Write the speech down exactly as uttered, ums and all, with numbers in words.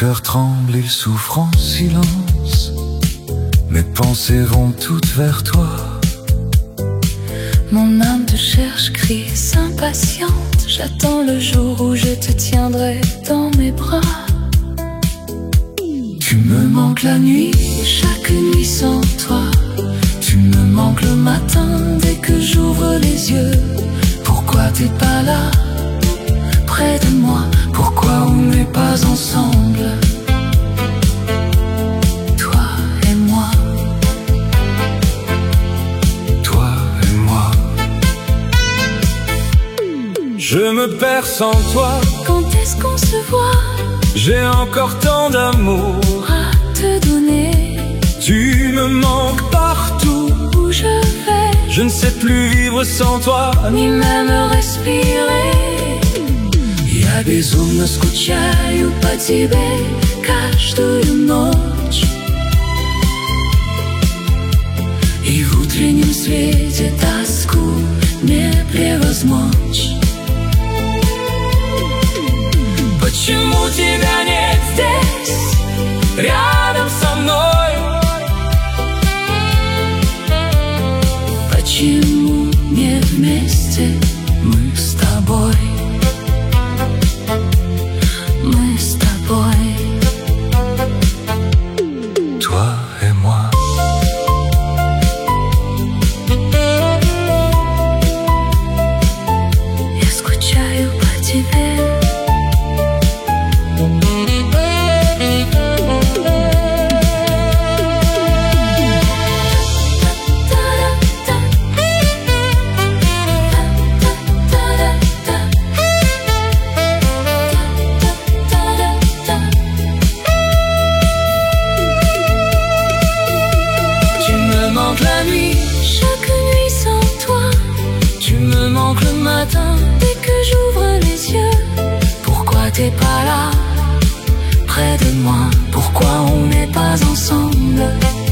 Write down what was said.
cœur tremble, il souffre en silence. Mes pensées vont toutes vers toi. Mon âme te cherche, crie s'impatiente. J'attends le jour où je te tiendrai dans mes bras. Tu me manques la nuit, chaque nuit sans toi. tu me manques le matin Dès que j'ouvre les yeux, Pourquoi t'es pas là près de moi? Pourquoi on n'est pas ensemble? Toi et moi, Toi et moi. Je me perds sans toi. quand est-ce qu'on se voit? J'ai encore tant d'amour À te donner, Tu me manques partout. où je vais, Je ne sais plus vivre sans toi. ni même respirer. Ja Безумно скучаю по тебе каждую ночь. И в утреннем свете тоску не превозмочь. Почему тебя нет здесь, рядом со мной? Почему не вместе Мы с тобой. мы с тобой? Toi et moi. Я скучаю по тебе. La nuit, chaque nuit sans toi. tu me manques le matin. Dès que j'ouvre les yeux, Pourquoi t'es pas là près de moi, Pourquoi on n'est pas ensemble?